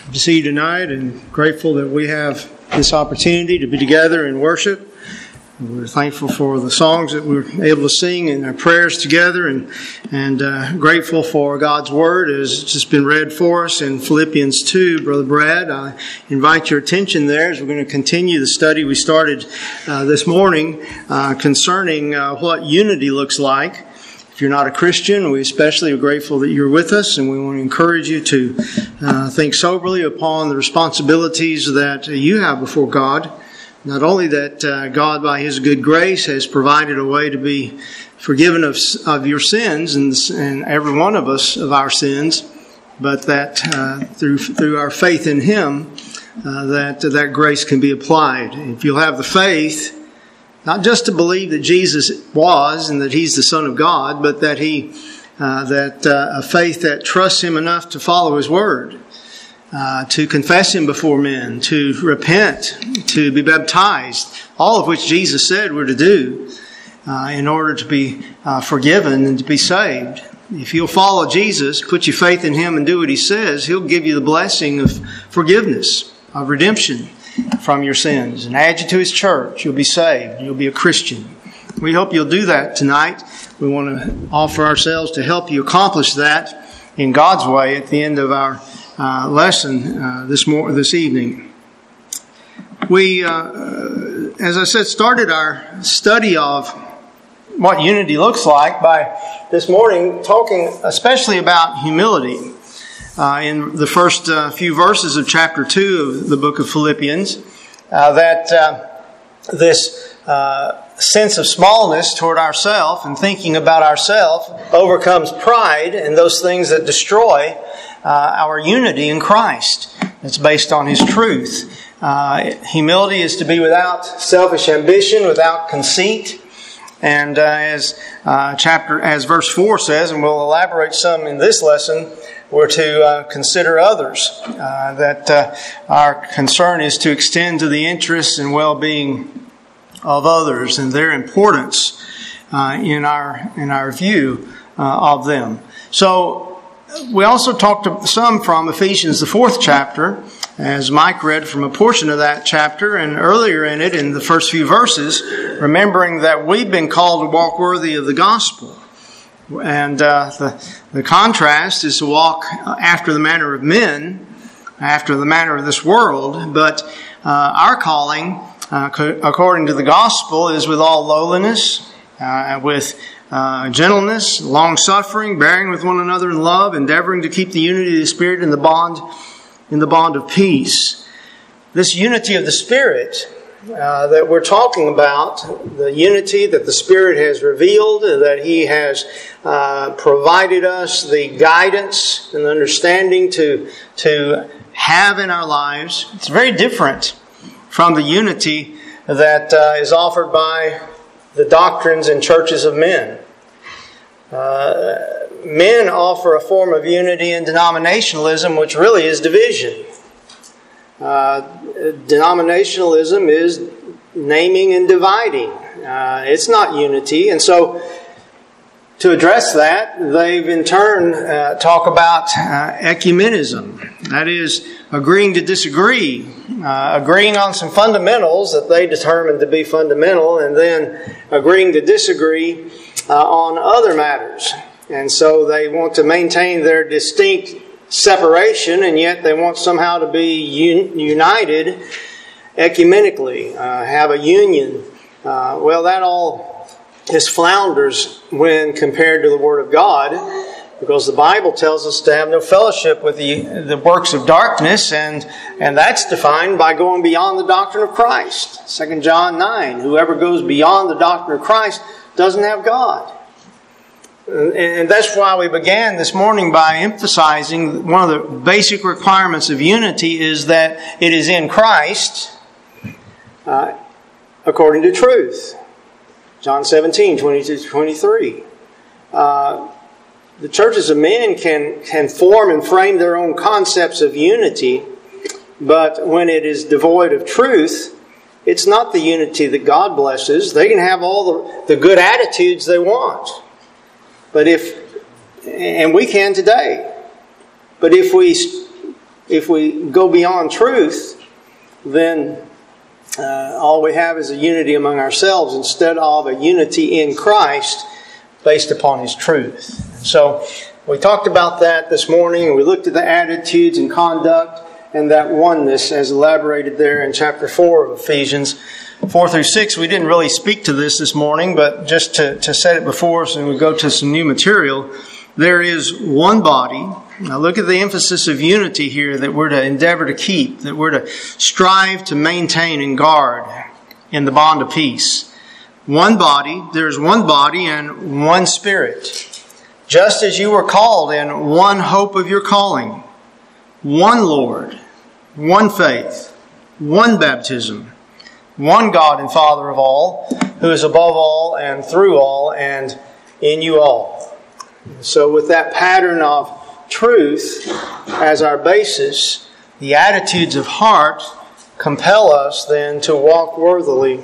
To see you tonight, and grateful that we have this opportunity to be together and worship. We're thankful for the songs that we're able to sing and our prayers together, and grateful for God's Word as it's just been read for us in Philippians 2. Brother Brad, I invite your attention there as we're going to continue the study we started this morning concerning what unity looks like. If you're not a Christian, we especially are grateful that you're with us, and we want to encourage you to think soberly upon the responsibilities that you have before God. Not only that God, by His good grace, has provided a way to be forgiven of your sins, and every one of us of our sins, but that through our faith in Him, that grace can be applied. If you'll have the faith, not just to believe that Jesus was and that He's the Son of God, but that a faith that trusts Him enough to follow His Word, to confess Him before men, to repent, to be baptized, all of which Jesus said we're to do in order to be forgiven and to be saved. If you'll follow Jesus, put your faith in Him and do what He says, He'll give you the blessing of forgiveness, of redemption from your sins, and add you to His church. You'll be saved. You'll be a Christian. We hope you'll do that tonight. We want to offer ourselves to help you accomplish that in God's way at the end of our lesson this evening. We, as I said, started our study of what unity looks like by this morning talking especially about humility. In the first few verses of chapter 2 of the book of Philippians, that this sense of smallness toward ourselves and thinking about ourselves overcomes pride and those things that destroy our unity in Christ. It's based on His truth. Humility is to be without selfish ambition, without conceit. And as verse 4 says, and we'll elaborate some in this lesson, we're to consider others. That our concern is to extend to the interests and well-being of others and their importance in our view of them. So we also talked some from Ephesians, the 4th chapter, as Mike read from a portion of that chapter, and earlier in it, in the first few verses, remembering that we've been called to walk worthy of the gospel. And the contrast is to walk after the manner of men, after the manner of this world. But our calling, according to the gospel, is with all lowliness, with gentleness, long-suffering, bearing with one another in love, endeavoring to keep the unity of the Spirit in the bond of peace. This unity of the Spirit that we're talking about, the unity that the Spirit has revealed, that He has provided us the guidance and understanding to have in our lives, it's very different from the unity that is offered by the doctrines and churches of men. Men offer a form of unity in denominationalism, which really is division. Denominationalism is naming and dividing. It's not unity. And so to address that, they've in turn talk about ecumenism. That is, agreeing to disagree. Agreeing on some fundamentals that they determine to be fundamental, and then agreeing to disagree on other matters. And so they want to maintain their distinct separation, and yet they want somehow to be united ecumenically, have a union. Well, that all is flounders when compared to the Word of God, because the Bible tells us to have no fellowship with the works of darkness, and that's defined by going beyond the doctrine of Christ. 2 John 9, whoever goes beyond the doctrine of Christ doesn't have God. And that's why we began this morning by emphasizing one of the basic requirements of unity is that it is in Christ according to truth. John 17, 22-23. The churches of men can form and frame their own concepts of unity, but when it is devoid of truth, it's not the unity that God blesses. They can have all the good attitudes they want. And we can today. But if we if we go beyond truth, then all we have is a unity among ourselves instead of a unity in Christ based upon His truth. So we talked about that this morning, and we looked at the attitudes and conduct and that oneness as elaborated there in chapter 4 of Ephesians 4 through 6. We didn't really speak to this morning, but just to set it before us and we go to some new material, there is one body. Now look at the emphasis of unity here that we're to endeavor to keep, that we're to strive to maintain and guard in the bond of peace. One body, there's one body and one Spirit. Just as you were called in one hope of your calling, one Lord, one faith, one baptism, one God and Father of all, who is above all and through all and in you all. So with that pattern of truth as our basis, the attitudes of heart compel us then to walk worthily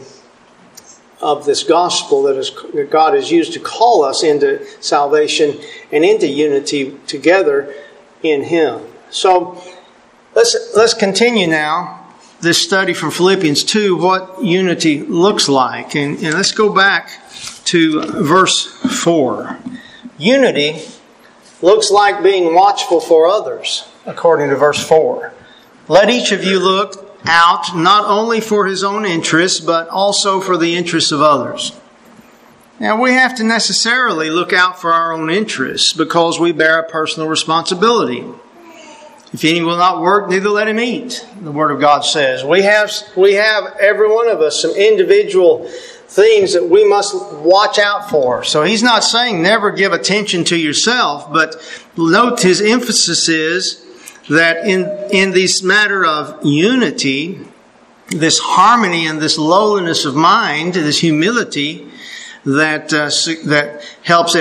of this gospel that God has used to call us into salvation and into unity together in Him. So let's continue now this study from Philippians 2, what unity looks like. And let's go back to verse 4. Unity looks like being watchful for others, according to verse 4. Let each of you look out not only for his own interests, but also for the interests of others. Now, we have to necessarily look out for our own interests because we bear a personal responsibility. If any will not work, neither let him eat, the Word of God says. We have every one of us some individual things that we must watch out for. So he's not saying never give attention to yourself, but note his emphasis is that in this matter of unity, this harmony and this lowliness of mind, this humility that helps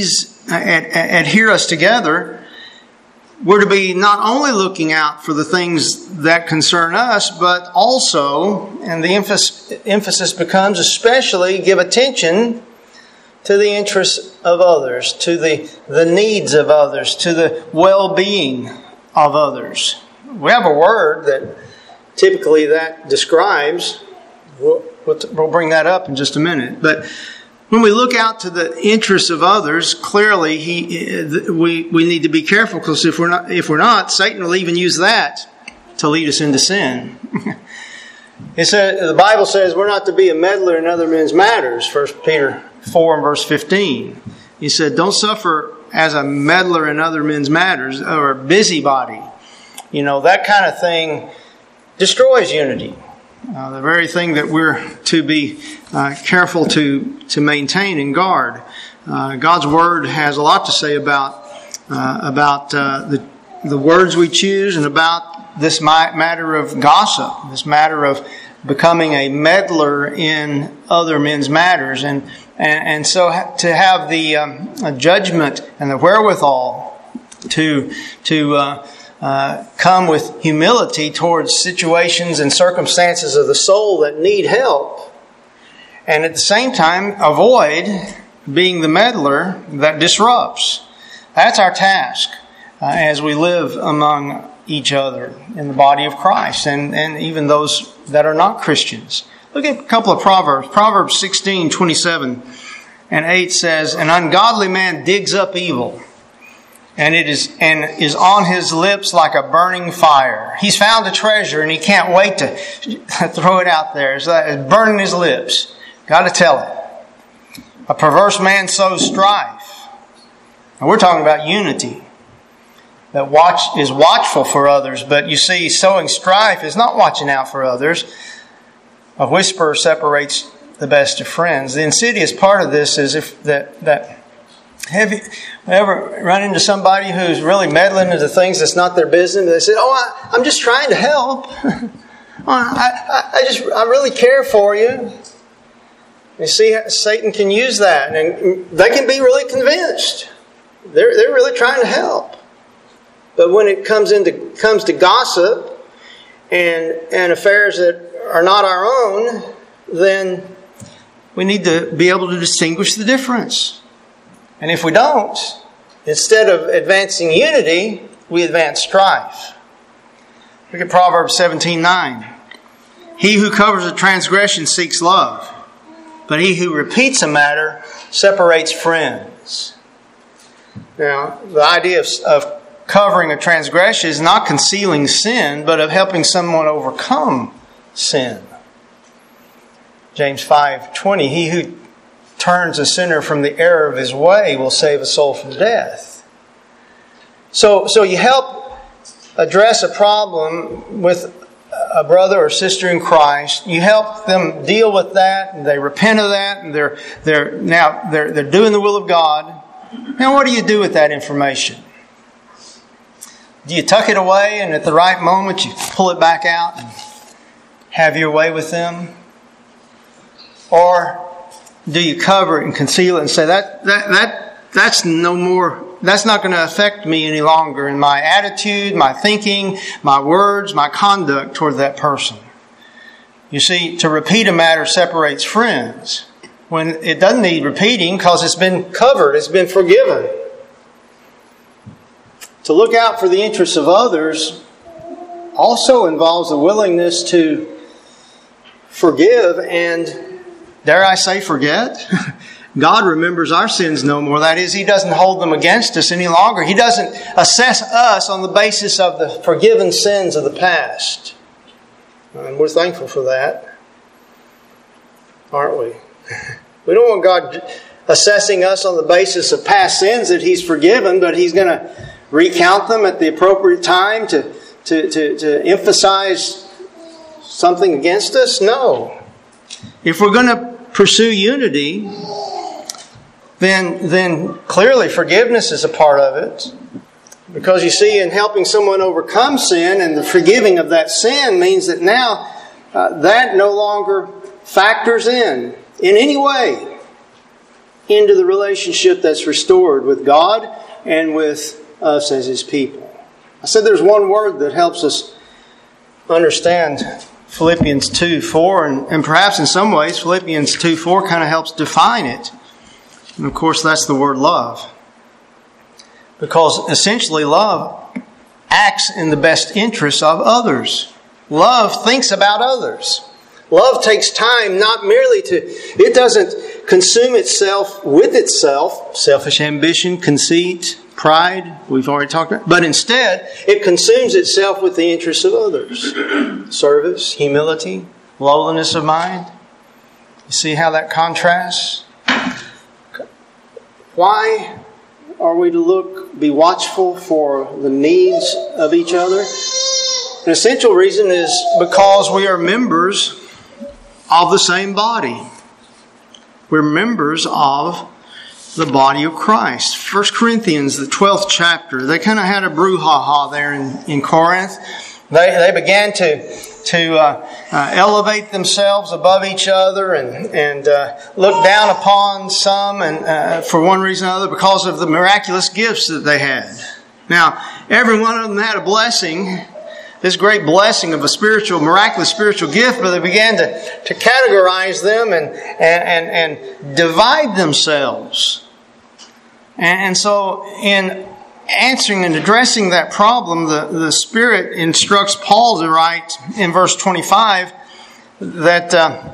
adhere us together, we're to be not only looking out for the things that concern us, but also, and the emphasis becomes especially, give attention to the interests of others, to the needs of others, to the well-being of others. We have a word that typically that describes. We'll bring that up in just a minute. But when we look out to the interests of others, clearly we need to be careful, because if we're not, Satan will even use that to lead us into sin. The Bible says we're not to be a meddler in other men's matters. 1 Peter 4 and verse 15. He said, "Don't suffer as a meddler in other men's matters," or a busybody. That kind of thing destroys unity. The very thing that we're to be careful to maintain and guard. God's Word has a lot to say about the words we choose, and about this matter of gossip, this matter of becoming a meddler in other men's matters, and so to have the judgment and the wherewithal to come with humility towards situations and circumstances of the soul that need help, and at the same time avoid being the meddler that disrupts. That's our task as we live among each other in the body of Christ, and even those that are not Christians. Look at a couple of Proverbs. Proverbs 16:27 and 8 says, "An ungodly man digs up evil, and is on his lips like a burning fire." He's found a treasure and he can't wait to throw it out there. It's burning his lips. Got to tell it. A perverse man sows strife. And we're talking about unity. That is watchful for others, but you see, sowing strife is not watching out for others. A whisper separates the best of friends. The insidious part of this is have you ever run into somebody who's really meddling into things that's not their business? They say, I'm just trying to help. I really care for you. You see, Satan can use that, and they can be really convinced. They're really trying to help. But when it comes to gossip and affairs that are not our own, then we need to be able to distinguish the difference. And if we don't, instead of advancing unity, we advance strife. Look at Proverbs 17:9. He who covers a transgression seeks love, but he who repeats a matter separates friends. Now, the idea of covering a transgression is not concealing sin, but of helping someone overcome sin. James 5:20, he who turns a sinner from the error of his way will save a soul from death. So you help address a problem with a brother or sister in Christ. You help them deal with that, and they repent of that, and they're doing the will of God. Now, what do you do with that information? Do you tuck it away, and at the right moment you pull it back out and have your way with them? Or do you cover it and conceal it and say that's no more? That's not going to affect me any longer in my attitude, my thinking, my words, my conduct toward that person. You see, to repeat a matter separates friends when it doesn't need repeating because it's been covered, it's been forgiven. To look out for the interests of others also involves a willingness to forgive and, dare I say, forget. God remembers our sins no more. That is, He doesn't hold them against us any longer. He doesn't assess us on the basis of the forgiven sins of the past. And we're thankful for that, aren't we? We don't want God assessing us on the basis of past sins that He's forgiven, but He's going to recount them at the appropriate time to emphasize something against us? No. If we're going to pursue unity, then clearly forgiveness is a part of it. Because you see, in helping someone overcome sin and the forgiving of that sin means that now that no longer factors in any way into the relationship that's restored with God and with us as His people. I said there's one word that helps us understand Philippians 2:4, and perhaps in some ways Philippians 2:4 kind of helps define it. And of course that's the word love. Because essentially love acts in the best interest of others. Love thinks about others. Love takes time not merely it doesn't consume itself with itself, selfish ambition, conceit, pride, we've already talked about, but instead it consumes itself with the interests of others. Service, humility, lowliness of mind. You see how that contrasts? Why are we to be watchful for the needs of each other? An essential reason is because we are members of the same body. We're members of the body of Christ. 1 Corinthians, the 12th chapter, they kind of had a brouhaha there in Corinth. They began to elevate themselves above each other and look down upon some and for one reason or another because of the miraculous gifts that they had. Now, every one of them had a blessing, this great blessing of a miraculous spiritual gift, but they began to categorize them and divide themselves. And so in answering and addressing that problem, the Spirit instructs Paul to write in verse 25 that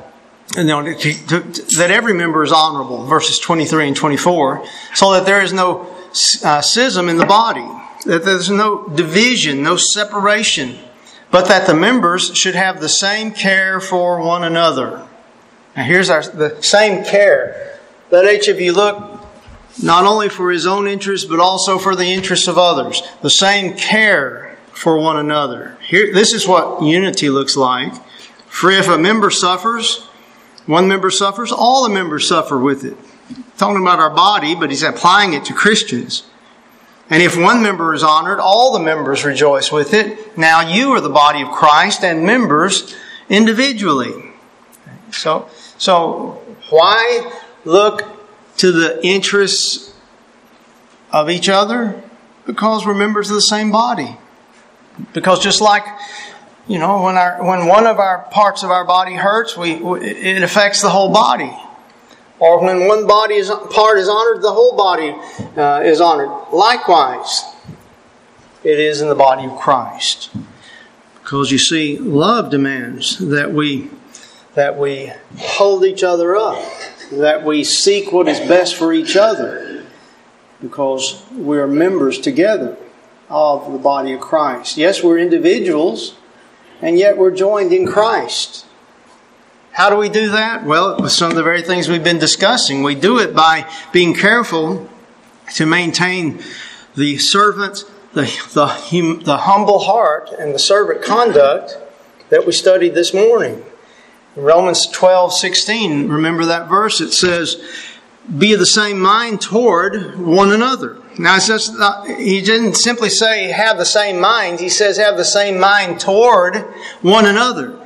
that every member is honorable, verses 23 and 24, so that there is no schism in the body, that there's no division, no separation, but that the members should have the same care for one another. Now here's the same care. Let each of you look not only for his own interest, but also for the interests of others. The same care for one another. This is what unity looks like. For if a member suffers, one member suffers, all the members suffer with it. Talking about our body, but he's applying it to Christians. And if one member is honored, all the members rejoice with it. Now you are the body of Christ and members individually. So why look to the interests of each other? Because we're members of the same body. Because just like, when one of our parts of our body hurts, it affects the whole body. Or when one part is honored, the whole body is honored. Likewise, it is in the body of Christ. Because you see, love demands that we hold each other up, that we seek what is best for each other, because we're members together of the body of Christ. Yes, we're individuals, and yet we're joined in Christ. How do we do that? Well, with some of the very things we've been discussing. We do it by being careful to maintain the servant, the humble heart and the servant conduct that we studied this morning. In Romans 12:16, remember that verse? It says, be of the same mind toward one another. Now, it's just he didn't simply say have the same mind. He says have the same mind toward one another.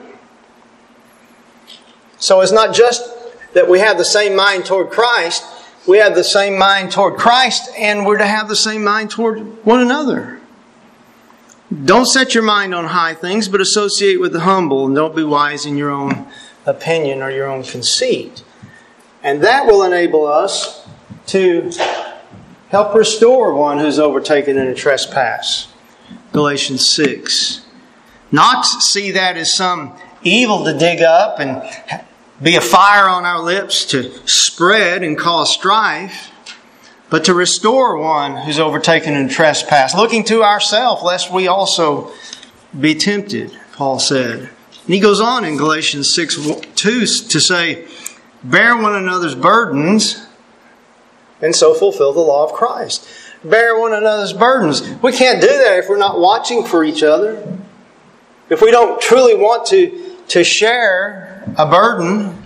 So it's not just that we have the same mind toward Christ. We have the same mind toward Christ, and we're to have the same mind toward one another. Don't set your mind on high things, but associate with the humble, and don't be wise in your own opinion or your own conceit. And that will enable us to help restore one who's overtaken in a trespass. Galatians 6. Not see that as some evil to dig up and be a fire on our lips to spread and cause strife, but to restore one who's overtaken in trespass, looking to ourselves lest we also be tempted, Paul said. And he goes on in Galatians 6:2 to say, bear one another's burdens and so fulfill the law of Christ. Bear one another's burdens. We can't do that if we're not watching for each other. If we don't truly want to share a burden,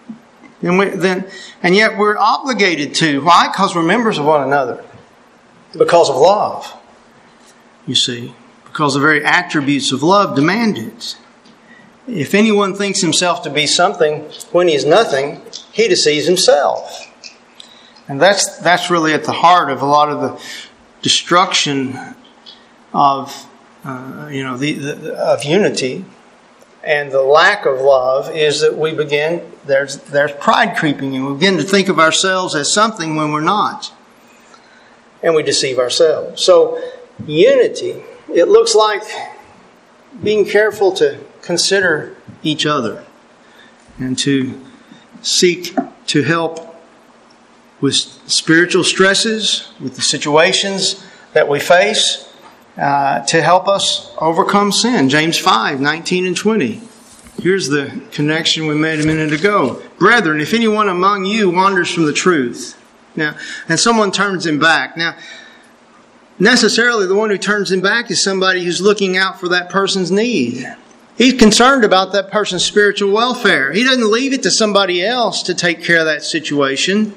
and yet we're obligated to. Why? Because we're members of one another. Because of love. You see. Because the very attributes of love demand it. If anyone thinks himself to be something when he is nothing, he deceives himself. And that's really at the heart of a lot of the destruction of of unity. And the lack of love is that we begin, there's pride creeping in. We begin to think of ourselves as something when we're not. And we deceive ourselves. So, unity, it looks like being careful to consider each other and to seek to help with spiritual stresses, with the situations that we face, to help us overcome sin. James 5:19 and 20. Here's the connection we made a minute ago. Brethren, if anyone among you wanders from the truth, now, and someone turns him back. Now, necessarily the one who turns him back is somebody who's looking out for that person's need. He's concerned about that person's spiritual welfare. He doesn't leave it to somebody else to take care of that situation.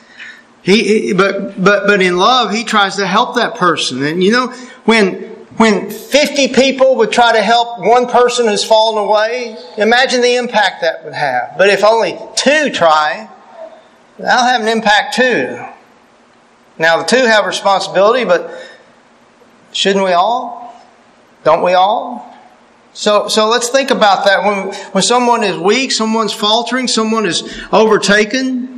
But in love, he tries to help that person. And you know, when 50 people would try to help one person who's fallen away, imagine the impact that would have. But if only 2 try, that'll have an impact too. Now the 2 have responsibility, but shouldn't we all? Don't we all? So let's think about that. When someone is weak, someone's faltering, someone is overtaken,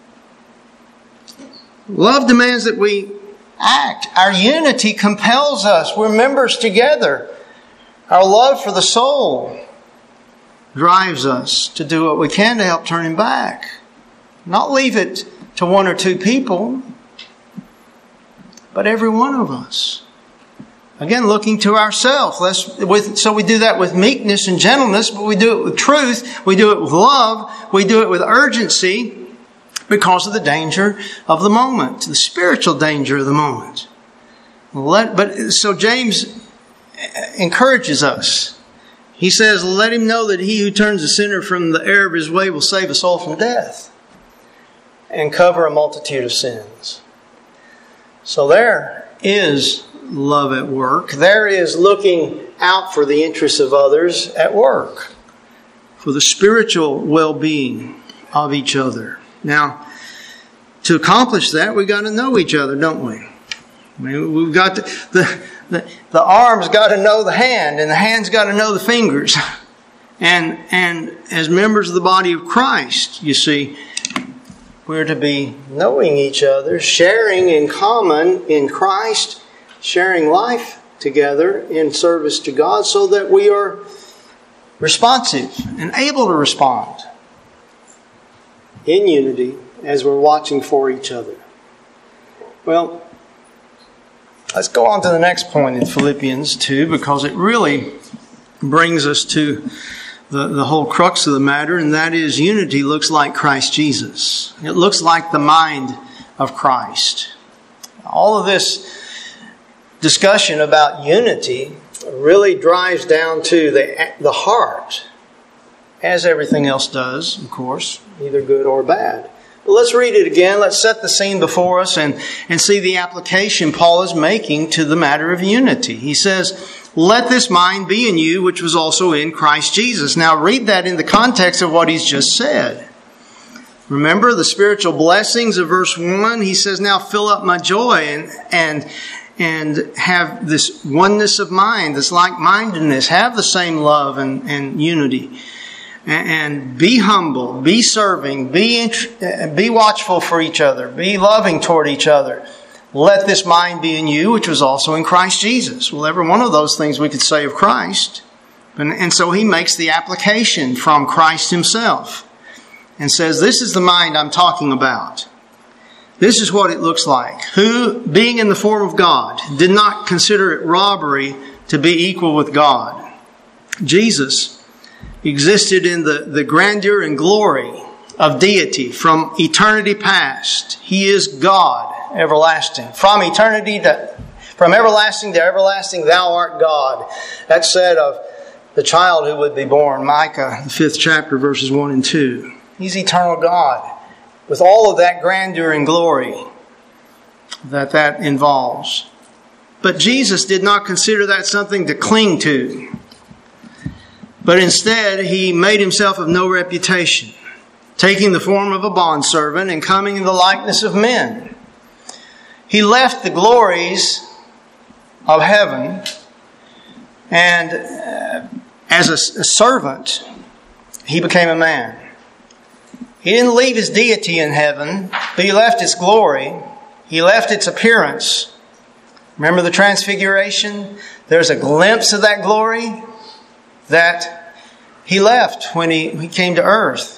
love demands that we act. Our unity compels us. We're members together. Our love for the soul drives us to do what we can to help turn him back. Not leave it to 1 or 2 people, but every one of us. Again, looking to ourselves. So we do that with meekness and gentleness, but we do it with truth. We do it with love. We do it with urgency because of the danger of the moment, the spiritual danger of the moment. So James encourages us. He says, let him know that he who turns a sinner from the error of his way will save a soul from death and cover a multitude of sins. So there is love at work. There is looking out for the interests of others at work, for the spiritual well-being of each other. Now, to accomplish that, we've got to know each other, don't we? I mean, we've got the arm's got to know the hand, and the hand's got to know the fingers. And as members of the body of Christ, you see, we're to be knowing each other, sharing in common in Christ, sharing life together in service to God so that we are responsive and able to respond in unity as we're watching for each other. Well, let's go on to the next point in Philippians 2, because it really brings us to the whole crux of the matter, and that is unity looks like Christ Jesus. It looks like the mind of Christ. All of this discussion about unity really drives down to the heart, as everything else does, of course, either good or bad. But let's read it again. Let's set the scene before us and see the application Paul is making to the matter of unity. He says, "Let this mind be in you, which was also in Christ Jesus." Now read that in the context of what he's just said. Remember the spiritual blessings of verse 1. He says, "Now fill up my joy and have this oneness of mind, this like-mindedness, have the same love and unity. And be humble, be serving, be watchful for each other, be loving toward each other. Let this mind be in you, which was also in Christ Jesus." Well, every one of those things we could say of Christ. And so he makes the application from Christ himself and says, this is the mind I'm talking about. This is what it looks like. Who, being in the form of God, did not consider it robbery to be equal with God. Jesus existed in the grandeur and glory of deity from eternity past. He is God, everlasting. From everlasting to everlasting, thou art God. That's said of the child who would be born, Micah, the 5th chapter, verses 1 and 2. He's eternal God, with all of that grandeur and glory that involves. But Jesus did not consider that something to cling to. But instead, he made himself of no reputation, taking the form of a bondservant and coming in the likeness of men. He left the glories of heaven, and as a servant, he became a man. He didn't leave his deity in heaven, but he left its glory. He left its appearance. Remember the transfiguration? There's a glimpse of that glory that he left when he came to earth.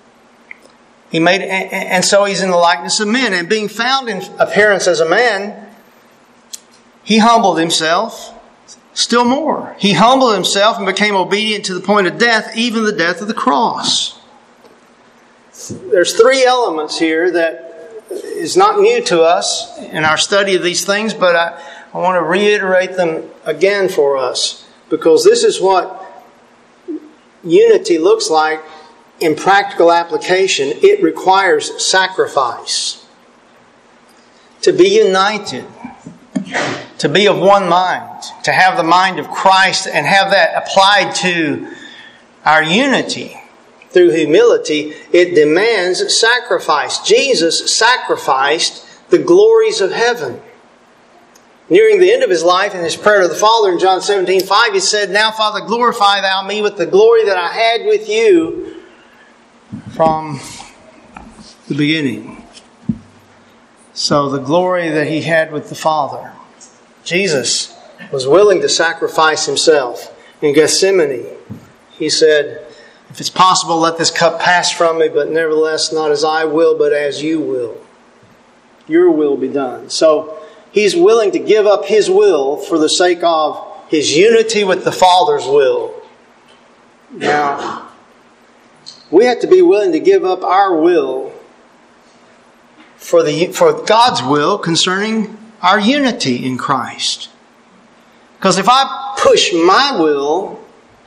And so he's in the likeness of men. And being found in appearance as a man, he humbled himself still more. He humbled himself and became obedient to the point of death, even the death of the cross. There's 3 elements here that is not new to us in our study of these things, but I want to reiterate them again for us, because this is what unity looks like in practical application. It requires sacrifice. To be united, to be of one mind, to have the mind of Christ and have that applied to our unity through humility, it demands sacrifice. Jesus sacrificed the glories of heaven. Nearing the end of his life, in his prayer to the Father in John 17:5, he said, "Now, Father, glorify thou me with the glory that I had with you from the beginning." So the glory that he had with the Father. Jesus was willing to sacrifice himself. In Gethsemane, he said, "If it's possible, let this cup pass from me, but nevertheless, not as I will, but as you will. Your will be done." So he's willing to give up his will for the sake of his unity with the Father's will. Now, we have to be willing to give up our will for God's will concerning our unity in Christ. Because if I push my will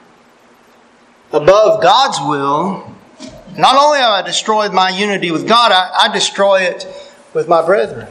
above God's will, not only have I destroyed my unity with God, I destroy it with my brethren.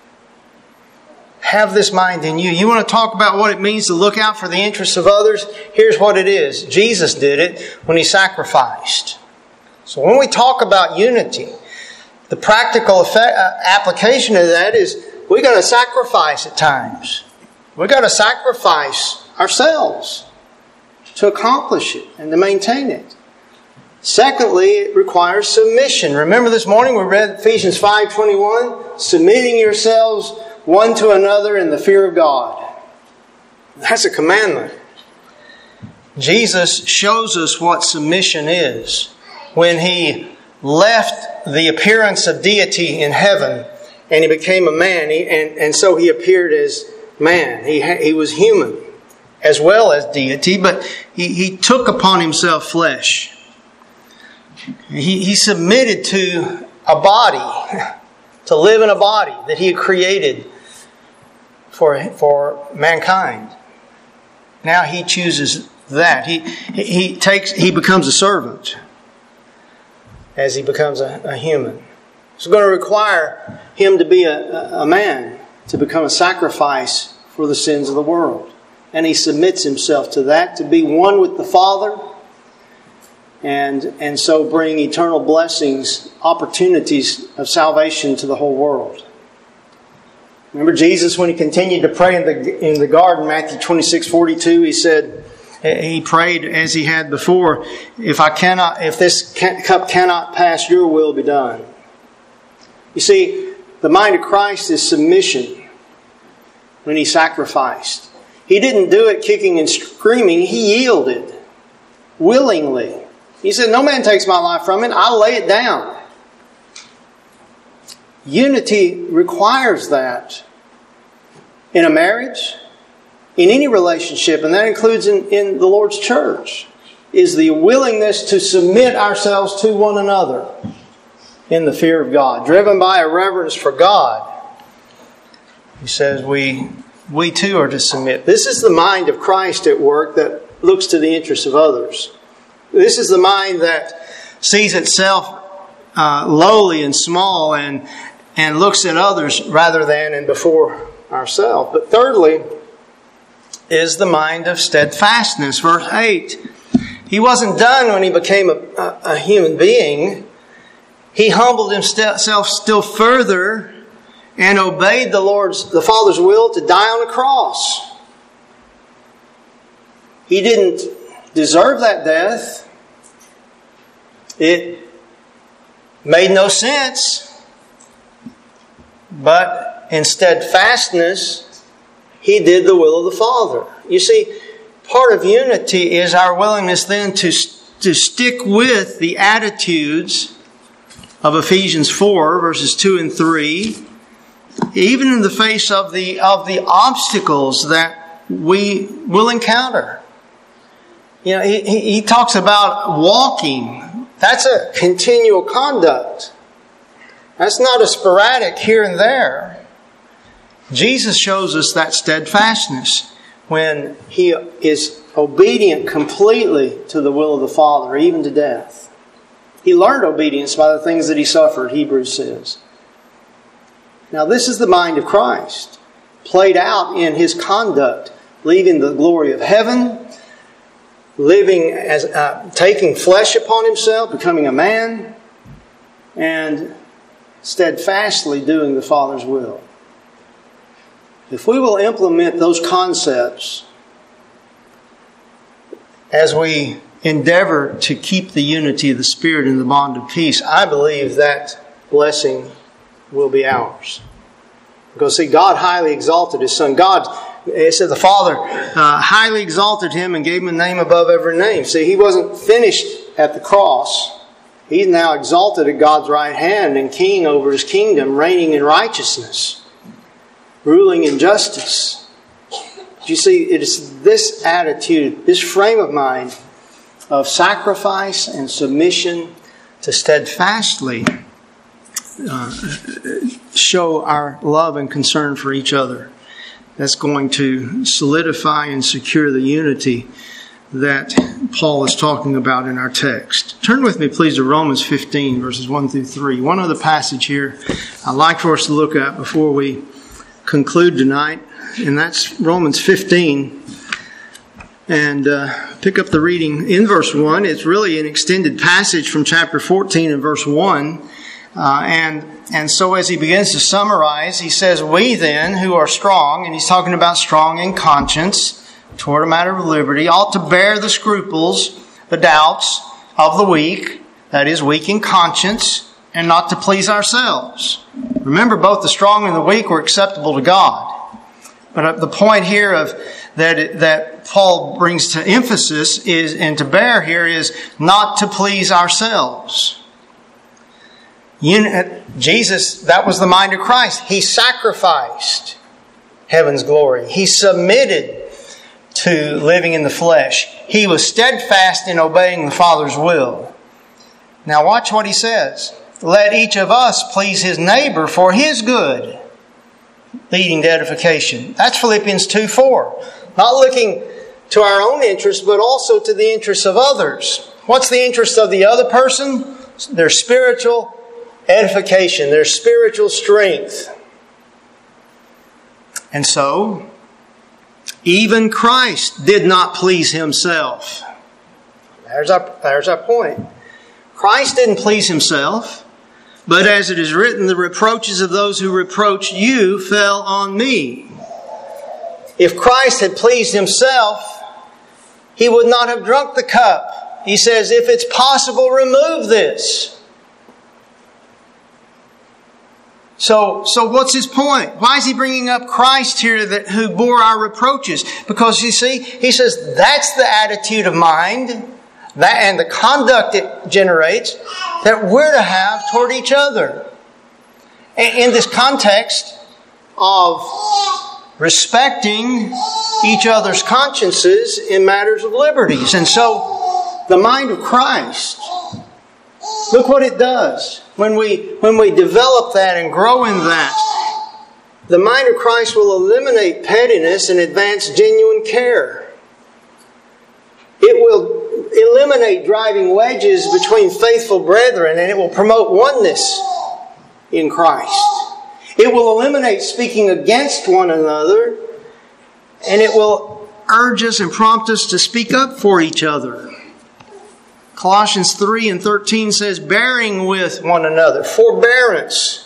Have this mind in you. You want to talk about what it means to look out for the interests of others? Here's what it is. Jesus did it when he sacrificed. So when we talk about unity, the practical application of that is we've got to sacrifice at times. We've got to sacrifice ourselves to accomplish it and to maintain it. Secondly, it requires submission. Remember this morning we read Ephesians 5:21, submitting yourselves one to another in the fear of God. That's a commandment. Jesus shows us what submission is when He left the appearance of deity in heaven and He became a man, and so He appeared as man. He was human as well as deity, but He took upon Himself flesh. He submitted to a body, to live in a body that He had created for mankind. Now He chooses that. He becomes a servant as He becomes a human. It's going to require Him to be a man, to become a sacrifice for the sins of the world. And He submits Himself to that, to be one with the Father, and so bring eternal blessings, opportunities of salvation to the whole world. Remember Jesus, when He continued to pray in the garden, Matthew 26:42, He prayed as He had before, if this cup cannot pass, your will be done. You see, the mind of Christ is submission when He sacrificed. He didn't do it kicking and screaming. He yielded willingly. He said, no man takes my life from me. I'll lay it down. Unity requires that in a marriage, in any relationship, and that includes in the Lord's church, is the willingness to submit ourselves to one another in the fear of God, driven by a reverence for God. He says we too are to submit. This is the mind of Christ at work that looks to the interests of others. This is the mind that sees itself lowly and small and looks at others rather than and before ourselves. But thirdly is the mind of steadfastness. Verse 8. He wasn't done when He became a human being. He humbled Himself still further and obeyed the Father's will to die on a cross. He didn't deserve that death. It made no sense. But in steadfastness, He did the will of the Father. You see, part of unity is our willingness then to stick with the attitudes of Ephesians 4, verses 2 and 3, even in the face of the obstacles that we will encounter. You know, he talks about walking. That's a continual conduct. That's not a sporadic here and there. Jesus shows us that steadfastness when He is obedient completely to the will of the Father, even to death. He learned obedience by the things that He suffered, Hebrews says. Now this is the mind of Christ, played out in His conduct, leaving the glory of heaven, living as taking flesh upon Himself, becoming a man, and steadfastly doing the Father's will. If we will implement those concepts as we endeavor to keep the unity of the Spirit in the bond of peace, I believe that blessing will be ours. Because see, God highly exalted His Son. It said the Father highly exalted Him and gave Him a name above every name. See, He wasn't finished at the cross. He's now exalted at God's right hand and king over His kingdom, reigning in righteousness, ruling in justice. You see, it is this attitude, this frame of mind of sacrifice and submission to steadfastly show our love and concern for each other. That's going to solidify and secure the unity that Paul is talking about in our text. Turn with me, please, to Romans 15, verses 1 through 3. One other passage here I'd like for us to look at before we conclude tonight, and that's Romans 15. And pick up the reading in verse 1. It's really an extended passage from chapter 14 and verse 1. And so as he begins to summarize, he says, we then who are strong, and he's talking about strong in conscience toward a matter of liberty, ought to bear the scruples, the doubts of the weak, that is, weak in conscience, and not to please ourselves. Remember, both the strong and the weak were acceptable to God. But the point here that Paul brings to emphasis is, and to bear here, is not to please ourselves. Jesus, that was the mind of Christ. He sacrificed heaven's glory. He submitted to living in the flesh. He was steadfast in obeying the Father's will. Now watch what he says. Let each of us please his neighbor for his good, leading to edification. That's Philippians 2:4. Not looking to our own interests, but also to the interests of others. What's the interest of the other person? Their spiritual edification, their spiritual strength. And so, even Christ did not please himself. There's our point. Christ didn't please himself, but as it is written, the reproaches of those who reproached you fell on me. If Christ had pleased himself, he would not have drunk the cup. He says, if it's possible, remove this. So what's his point? Why is he bringing up Christ here who bore our reproaches? Because you see, he says that's the attitude of mind and the conduct it generates that we're to have toward each other. In this context of respecting each other's consciences in matters of liberties. And so the mind of Christ, look what it does. When we develop that and grow in that, the mind of Christ will eliminate pettiness and advance genuine care. It will eliminate driving wedges between faithful brethren, and it will promote oneness in Christ. It will eliminate speaking against one another, and it will urge us and prompt us to speak up for each other. Colossians 3:13 says, bearing with one another. Forbearance.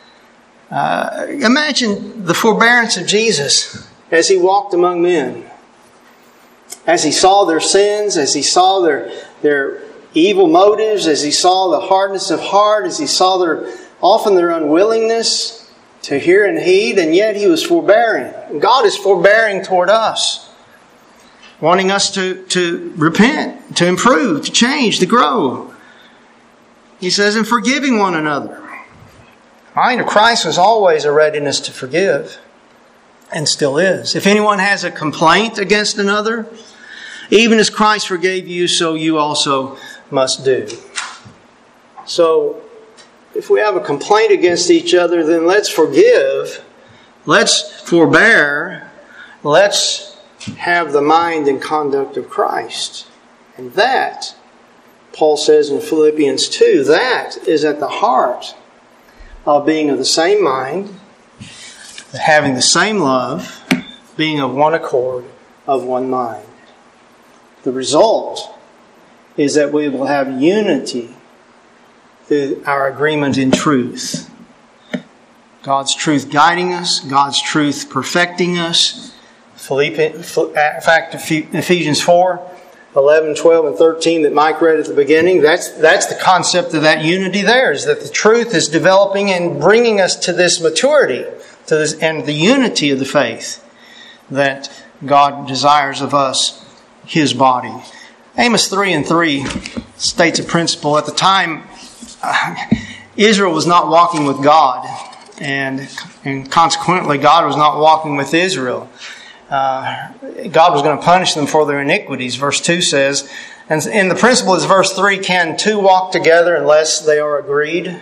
Imagine the forbearance of Jesus as he walked among men. As he saw their sins, as he saw their evil motives, as he saw the hardness of heart, as he saw often their unwillingness to hear and heed, and yet he was forbearing. God is forbearing toward us, wanting us to repent, to improve, to change, to grow. He says, and forgiving one another. The mind of Christ was always a readiness to forgive, and still is. If anyone has a complaint against another, even as Christ forgave you, so you also must do. So, if we have a complaint against each other, then let's forgive, let's forbear, let's have the mind and conduct of Christ. And that, Paul says in Philippians 2, that is at the heart of being of the same mind, having the same love, being of one accord, of one mind. The result is that we will have unity through our agreement in truth. God's truth guiding us, God's truth perfecting us. In fact, Ephesians 4, 11, 12, and 13 that Mike read at the beginning, that's the concept of that unity there, is that the truth is developing and bringing us to this maturity, to this, and the unity of the faith that God desires of us, His body. Amos 3:3 states a principle. At the time, Israel was not walking with God, and consequently God was not walking with Israel. God was going to punish them for their iniquities. Verse 2 says, and the principle is verse 3, can two walk together unless they are agreed?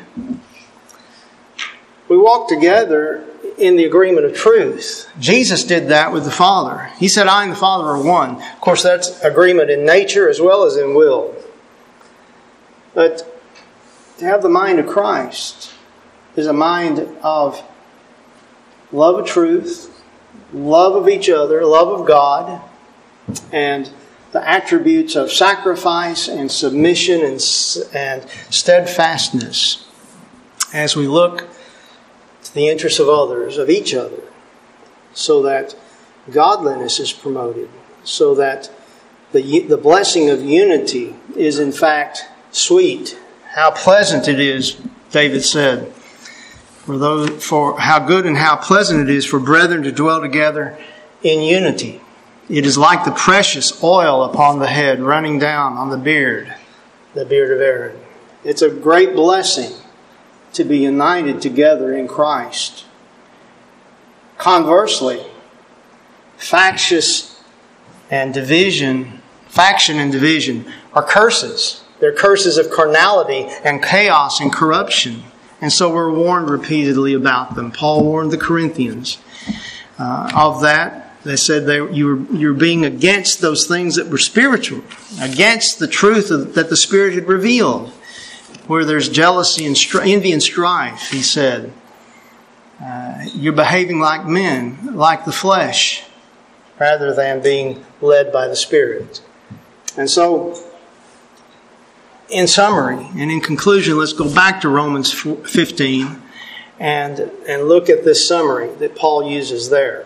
We walk together in the agreement of truth. Jesus did that with the Father. He said, I and the Father are one. Of course, that's agreement in nature as well as in will. But to have the mind of Christ is a mind of love of truth, love of each other, love of God, and the attributes of sacrifice and submission and steadfastness as we look to the interests of others, of each other, so that godliness is promoted, so that the blessing of unity is in fact sweet. How pleasant it is, David said, for how good and how pleasant it is for brethren to dwell together in unity. It is like the precious oil upon the head running down on the beard of Aaron. It's a great blessing to be united together in Christ. Conversely, faction and division are curses. They're curses of carnality and chaos and corruption. And so we're warned repeatedly about them. Paul warned the Corinthians of that. They said you're being against those things that were spiritual, against the truth that the Spirit had revealed. Where there's jealousy and envy and strife, he said, you're behaving like men, like the flesh, rather than being led by the Spirit. And so, in summary and in conclusion, let's go back to Romans 15 and look at this summary that Paul uses there.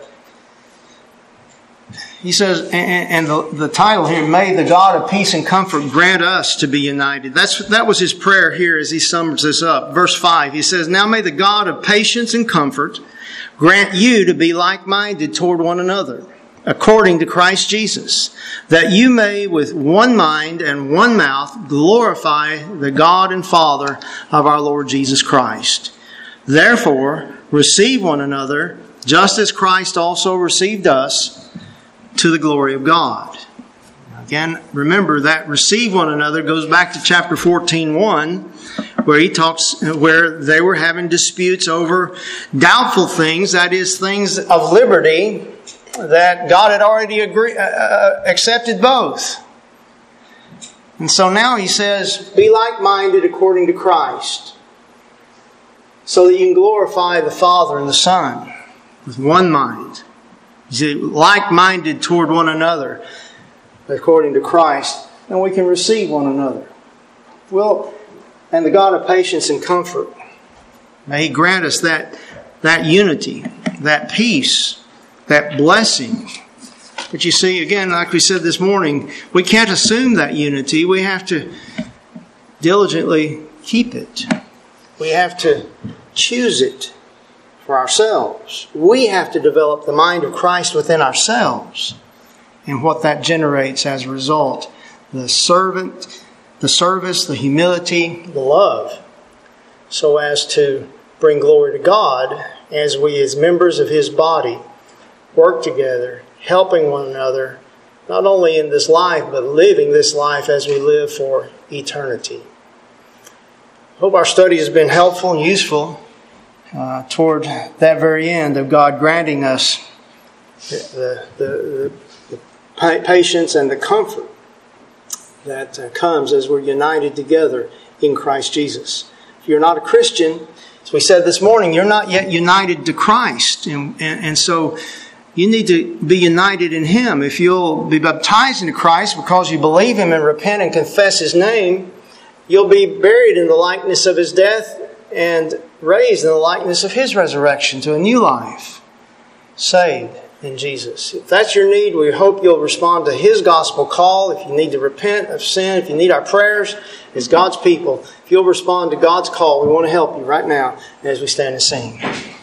He says, and the title here, may the God of peace and comfort grant us to be united. That was his prayer here as he sums this up. Verse 5, he says, now may the God of patience and comfort grant you to be like-minded toward one another, according to Christ Jesus, that you may with one mind and one mouth glorify the God and Father of our Lord Jesus Christ. Therefore, receive one another, just as Christ also received us, to the glory of God. Again, remember that receive one another goes back to chapter 14:1, where they were having disputes over doubtful things, that is, things of liberty that God had already accepted both. And so now he says, be like-minded according to Christ, so that you can glorify the Father and the Son with one mind. Like-minded toward one another according to Christ, and we can receive one another. Well, and the God of patience and comfort, may He grant us that unity, that peace, that blessing. But you see, again, like we said this morning, we can't assume that unity. We have to diligently keep it. We have to choose it for ourselves. We have to develop the mind of Christ within ourselves. And what that generates as a result, the service, the humility, the love, so as to bring glory to God as we as members of His body work together, helping one another, not only in this life, but living this life as we live for eternity. I hope our study has been helpful and useful toward that very end of God granting us the patience and the comfort that comes as we're united together in Christ Jesus. If you're not a Christian, as we said this morning, you're not yet united to Christ. And so you need to be united in Him. If you'll be baptized into Christ because you believe Him and repent and confess His name, you'll be buried in the likeness of His death and raised in the likeness of His resurrection to a new life, saved in Jesus. If that's your need, we hope you'll respond to His gospel call. If you need to repent of sin, if you need our prayers as God's people, if you'll respond to God's call, we want to help you right now as we stand and sing.